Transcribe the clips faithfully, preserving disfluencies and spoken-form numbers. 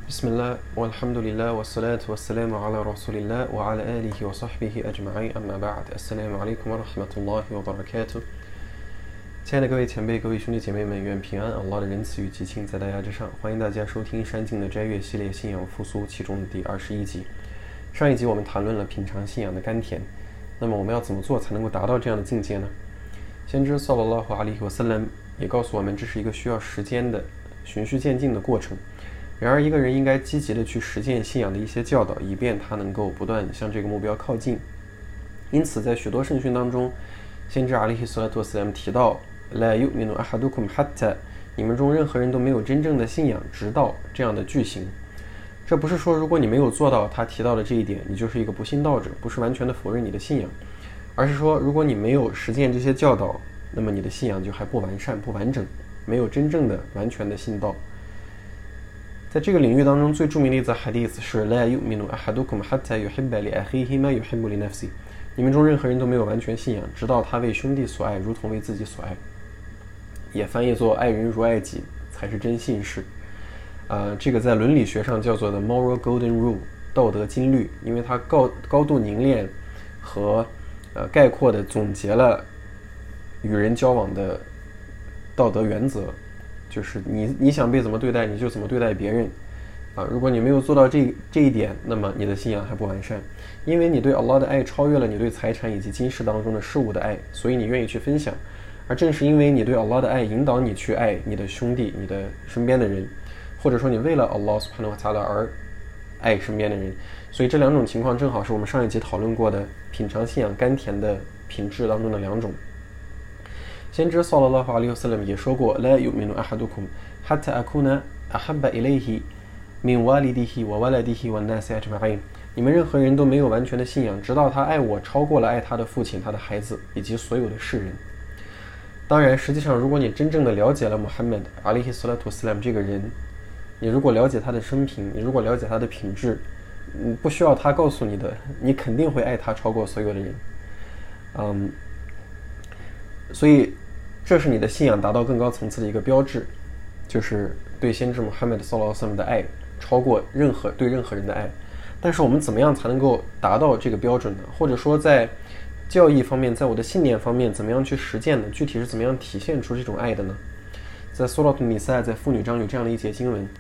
بسم الله والحمد لله والصلاة والسلام على رسول الله وعلى آله وصحبه أجمعين أما بعد السلام عليكم ورحمة الله وبركاته。亲爱的各位前辈、各位兄弟姐妹们，愿平安，Allah的仁慈与吉庆在大家之上。欢迎大家收听山静的斋月系列信仰复苏其中的第二十一集。上一集我们谈论了品尝信仰的甘甜，那么我们要怎么做才能够达到这样的境界呢？先知 Sallallahu Alaihi Wasallam 也告诉我们，这是一个需要时间的循序渐进的过程。然而一个人应该积极的去实践信仰的一些教导，以便他能够不断向这个目标靠近。因此在许多圣训当中，先知阿里希斯拉托斯 m 提到 La yu'minu ahadukum hatta 你们中任何人都没有真正的信仰直到这样的句型。这不是说如果你没有做到他提到的这一点，你就是一个不信道者，不是完全的否认你的信仰，而是说如果你没有实践这些教导，那么你的信仰就还不完善不完整，没有真正的完全的信道。在这个领域当中，最著名的一则 hadith 是 La yu'minu ahadukum hatta yuhibba li akhihi ma yuhibbu li nafsi 你们中任何人都没有完全信仰，直到他为兄弟所爱如同为自己所爱，也翻译作爱人如爱己才是真信士。呃，这个在伦理学上叫做 the moral golden rule 道德金律，因为它高高度凝练和呃概括的总结了与人交往的道德原则，就是你你想被怎么对待你就怎么对待别人啊！如果你没有做到这这一点，那么你的信仰还不完善，因为你对 Allah 的爱超越了你对财产以及今世当中的事物的爱，所以你愿意去分享。而正是因为你对 Allah 的爱引导你去爱你的兄弟、你的身边的人，或者说你为了 Allah Subhanahu Wa Taala 而爱身边的人，所以这两种情况正好是我们上一集讨论过的品尝信仰甘甜的品质当中的两种。先知 Sallallahu Alaihi Wasallam 也说过 La yu'minu ahadukum hatta akuna ahabba ilayhi min walidihi wa waladihi wa nasi ajma'in 你们任何人都没有完全的信仰，直到他爱我超过了爱他的父亲、他的孩子以及所有的世人。当然实际上如果你真正的了解了 Muhammad Alaihi Salatu Wasallam 这个人，你如果了解他的生平，你如果了解他的品质，不需要他告诉你的，你肯定会爱他超过所有的人。嗯，所以这是你的信仰达到更高层次的一个标志，就是对先知 Muhammad Sallallahu Alaihi Wasallam 的爱超过任何对任何人的爱。但是我们怎么样才能够达到这个标准呢？或者说在教义方面，在我的信念方面怎么样去实践呢？具体是怎么样体现出这种爱的呢？在 Surat An-Nisa 在妇女章有这样的一节经文，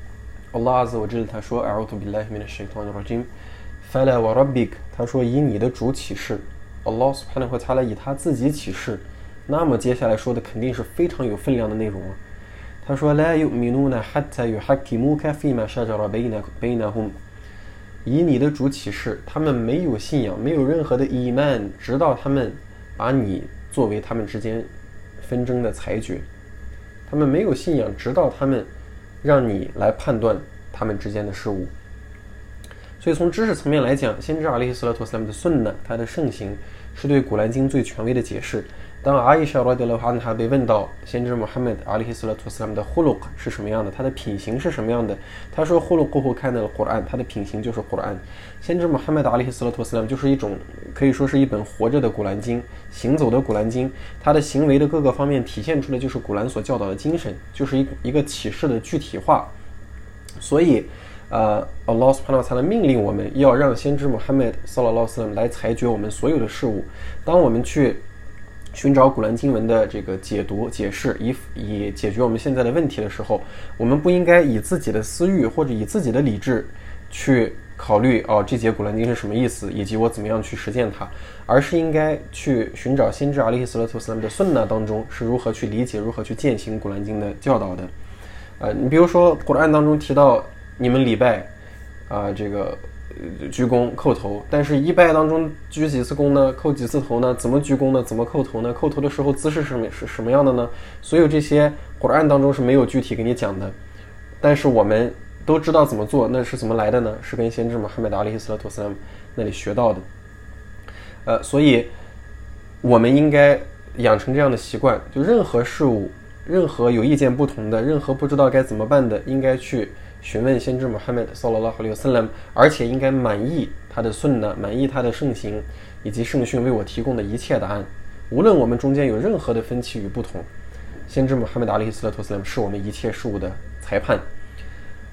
Allah Azza wa Jalla 他说 A'udhu billahi minash shaitanir rajim Fala wa rabbik 他说以你的主起誓， Allah Subhanahu Wa Taala 以他自己起誓，那么接下来说的肯定是非常有分量的内容了。他说 La yu'minuna hatta yuhakkimuka fima shajara bainahum 以你的主起誓，他们没有信仰，没有任何的 iman 直到他们把你作为他们之间纷争的裁决，他们没有信仰直到他们让你来判断他们之间的事物。所以从知识层面来讲，先知阿里希斯拉托斯拉姆的顺呢，他的盛行是对古兰经最权威的解释。当阿伊莎拉迪拉哈他被问到先知穆罕默德阿里希斯拉托斯拉姆的呼鲁克是什么样的，他的品行是什么样的，他说呼鲁库胡看的古兰，他的品行就是古兰。先知穆罕默德阿里希斯拉托斯拉姆就是一种可以说是一本活着的古兰经，行走的古兰经，他的行为的各个方面体现出的就是古兰所教导的精神，就是一一个启示的具体化。所以呃 Allah Subhanahu Wa Taala 命令我们要让先知 Muhammad Sallallahu Alaihi Wasallam 来裁决我们所有的事物。当我们去寻找古兰经文的这个解读解释，以以解决我们现在的问题的时候，我们不应该以自己的私欲或者以自己的理智去考虑哦这节古兰经是什么意思，以及我怎么样去实践它，而是应该去寻找先知阿里希斯拉托斯拉姆的顺呐当中是如何去理解如何去践行古兰经的教导的。呃，你比如说古兰当中提到你们礼拜啊、呃，这个鞠躬叩头，但是一拜当中鞠几次躬呢，叩几次头呢，怎么鞠躬呢，怎么叩头呢，叩头的时候姿势是什么是什么样的呢？所有这些古兰当中是没有具体给你讲的，但是我们都知道怎么做，那是怎么来的呢？是跟先知穆罕默德阿里希斯拉托斯拉姆那里学到的。呃，所以我们应该养成这样的习惯，就任何事物，任何有意见不同的，任何不知道该怎么办的，应该去询问先知 Muhammad Sallallahu Alaihi Wasallam， 而且应该满意他的顺呢，满意他的圣行以及圣训为我提供的一切答案。无论我们中间有任何的分歧与不同，先知 Muhammad Alaihi Salatu Wasallam 是我们一切事物的裁判。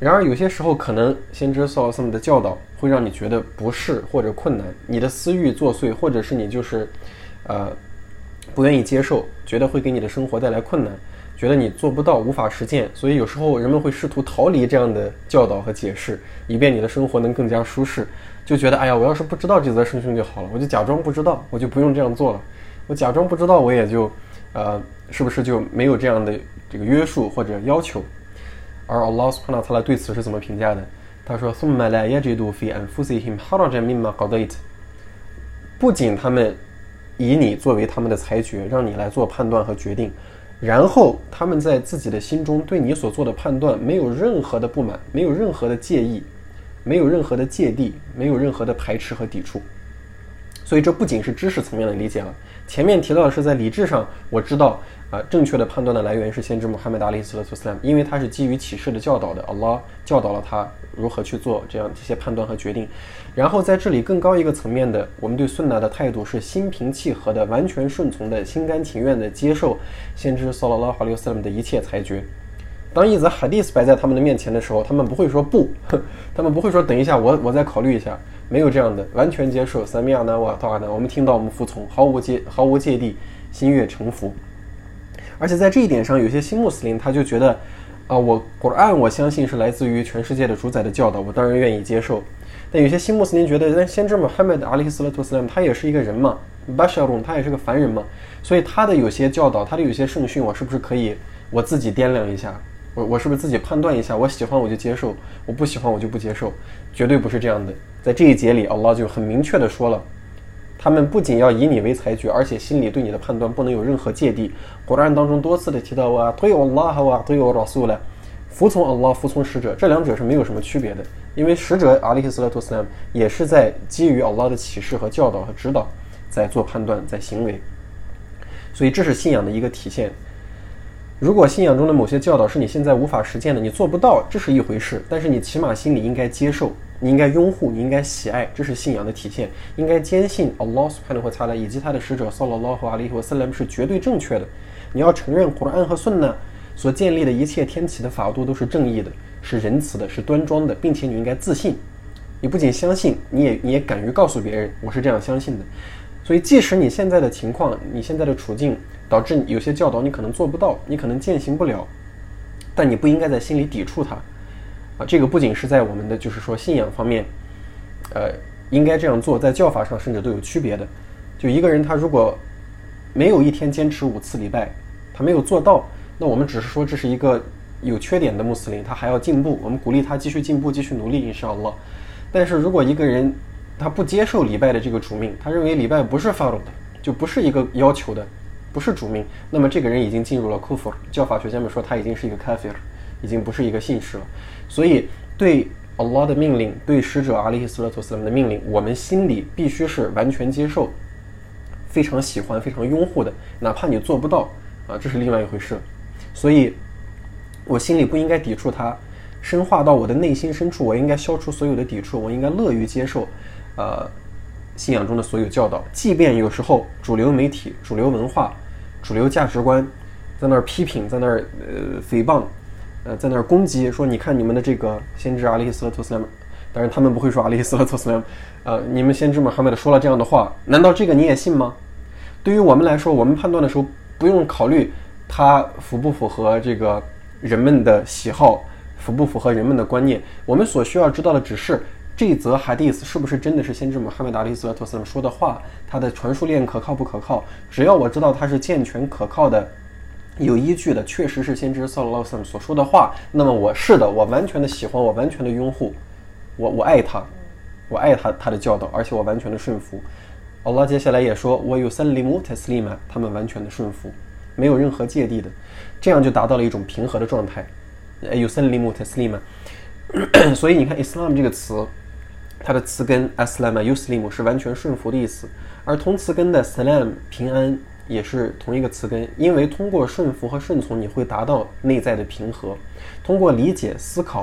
然而有些时候可能先知sallallahu alaihi wasallam的教导会让你觉得不适或者困难，你的私欲作祟，或者是你就是呃不愿意接受，觉得会给你的生活带来困难，觉得你做不到，无法实践，所以有时候人们会试图逃离这样的教导和解释，以便你的生活能更加舒适，就觉得哎呀，我要是不知道这则圣训就好了，我就假装不知道，我就不用这样做了，我假装不知道，我也就呃是不是就没有这样的这个约束或者要求。而 Allah subhanahu wa ta'ala 对此是怎么评价的？他说 ثُمَّ لَا يَجِدُوا فِي أَنفُسِهِمْ حَرَجًا مِمَّا قَضَيْتَ 不仅他们以你作为他们的裁决，让你来做判断和决定，然后他们在自己的心中对你所做的判断没有任何的不满，没有任何的介意，没有任何的芥蒂，没有任何的排斥和抵触。所以这不仅是知识层面的理解了，前面提到的是在理智上，我知道啊、呃，正确的判断的来源是先知穆罕默德阿里·斯勒图斯兰，因为他是基于启示的教导的 ，Allah 教导了他如何去做这样这些判断和决定。然后在这里更高一个层面的，我们对sunna的态度是心平气和的、完全顺从的、心甘情愿的接受先知 sallallahu alaihi wasallam 的一切裁决。当一则 hadith 摆在他们的面前的时候，他们不会说不，他们不会说等一下我我再考虑一下，没有这样的，完全接受 sami'na wa ata'na， 我们听到我们服从，毫无芥毫无芥蒂，心悦诚服。而且在这一点上，有些新穆斯林他就觉得啊、呃，我 Quran 我相信是来自于全世界的主宰的教导，我当然愿意接受。但有些新穆斯林觉得，但先知穆罕默德阿里·斯勒图斯兰他也是一个人嘛 ，basharun 他也是个凡人嘛，所以他的有些教导，他的有些圣训，我是不是可以我自己掂量一下？我我是不是自己判断一下？我喜欢我就接受，我不喜欢我就不接受，绝对不是这样的。在这一节里 ，Allah 就很明确的说了，他们不仅要以你为裁决，而且心里对你的判断不能有任何芥蒂。古兰当中多次的提到啊，对 Allah 和对 Rasul， 服从 Allah， 服从使者，这两者是没有什么区别的，因为使者阿里·斯勒图斯兰也是在基于 Allah 的启示和教导和指导，在做判断，在行为。所以这是信仰的一个体现。如果信仰中的某些教导是你现在无法实践的，你做不到，这是一回事，但是你起码心里应该接受，你应该拥护，你应该喜爱，这是信仰的体现，应该坚信 Allah subhanahu wa ta'ala 以及他的使者 sallallahu alaihi wasallam 是绝对正确的。你要承认 Quran 和 Sunnah 所建立的一切天启的法度都是正义的，是仁慈的，是端庄的，并且你应该自信。你不仅相信，你也你也敢于告诉别人，我是这样相信的。所以即使你现在的情况，你现在的处境导致有些教导你可能做不到，你可能践行不了，但你不应该在心里抵触它啊。这个不仅是在我们的就是说信仰方面呃，应该这样做，在教法上甚至都有区别的。就一个人他如果没有一天坚持五次礼拜，他没有做到，那我们只是说这是一个有缺点的穆斯林，他还要进步，我们鼓励他继续进步，继续努力印沙อัลเลาะห์。但是如果一个人他不接受礼拜的这个主命，他认为礼拜不是 farud 的，就不是一个要求的，不是主命，那么这个人已经进入了 kufr， 教法学家们说他已经是一个 kafir， 已经不是一个信士了。所以对 Allah 的命令，对使者阿里·斯勒图斯兰的命令，我们心里必须是完全接受，非常喜欢，非常拥护的，哪怕你做不到啊，这是另外一回事。所以我心里不应该抵触它，深化到我的内心深处，我应该消除所有的抵触，我应该乐于接受呃，信仰中的所有教导，即便有时候主流媒体、主流文化、主流价值观在那儿批评，在那儿呃诽谤，呃在那儿攻击，说你看你们的这个先知阿里·斯勒图斯兰，当然他们不会说阿里·斯勒图斯兰，呃，你们先知穆罕默德说了这样的话，难道这个你也信吗？对于我们来说，我们判断的时候不用考虑它符不符合这个人们的喜好，符不符合人们的观念，我们所需要知道的只是这则 hadith 是不是真的是先知穆罕默德阿里·斯勒图斯兰说的话，它的传输链可靠不可靠？只要我知道它是健全可靠的、有依据的，确实是先知 sallallahu alaihi wasallam 所说的话，那么我是的，我完全的喜欢，我完全的拥护，我我爱他，我爱他他的教导，而且我完全的顺服。Allah 接下来也说我yusallimu taslima，他们完全的顺服，没有任何芥蒂的，这样就达到了一种平和的状态。yusallimu taslima， 所以你看 Islam 这个词，它的词根 aslama yuslimu 是完全顺服的意思，而同词根的 salam 平安也是同一个词根，因为通过顺服和顺从，你会达到内在的平和。通过理解、思考、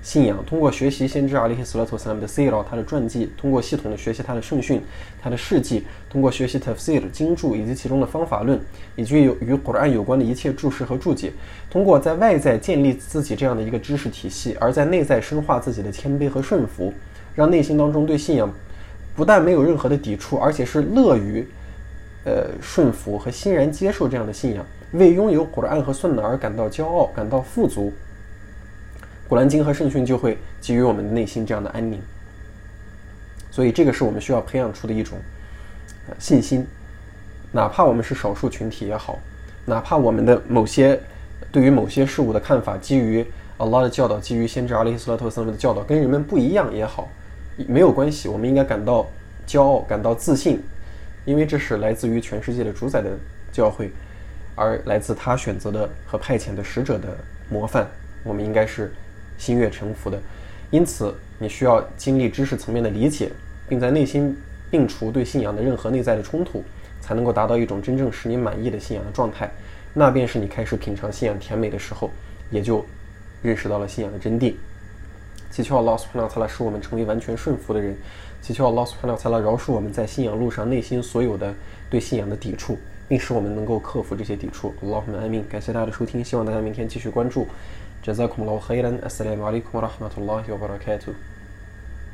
信仰，通过学习先知阿里希斯拉图斯拉姆的 Sirah 他的传记，通过系统的学习他的圣训、他的事迹，通过学习 Tafsir 经注以及其中的方法论，以及有与 Quran 有关的一切注释和注解，通过在外在建立自己这样的一个知识体系，而在内在深化自己的谦卑和顺服，让内心当中对信仰不但没有任何的抵触，而且是乐于呃顺服和欣然接受这样的信仰，为拥有 Quran 和 Sunnah 而感到骄傲，感到富足。古兰经和圣训就会给予我们的内心这样的安宁，所以这个是我们需要培养出的一种、呃、信心，哪怕我们是少数群体也好，哪怕我们的某些对于某些事物的看法基于 Allah 的教导，基于先知阿里希斯拉图斯拉姆的教导跟人们不一样也好，没有关系，我们应该感到骄傲，感到自信，因为这是来自于全世界的主宰的教会，而来自他选择的和派遣的使者的模范，我们应该是心悦诚服的。因此你需要经历知识层面的理解，并在内心摒除对信仰的任何内在的冲突，才能够达到一种真正使你满意的信仰的状态，那便是你开始品尝信仰甜美的时候，也就认识到了信仰的真谛。祈求 Allah Subhanahu wa Taala 使我们成为完全顺服的人，祈求 Allah Subhanahu wa Taala 饶恕我们在信仰路上内心所有的对信仰的抵触，并使我们能够克服这些抵触。Allahumma amin。感谢大家的收听，希望大家明天继续关注。Jazakumullahu khairan. Assalamu alaikum wa rahmatullahi wa barakatuh.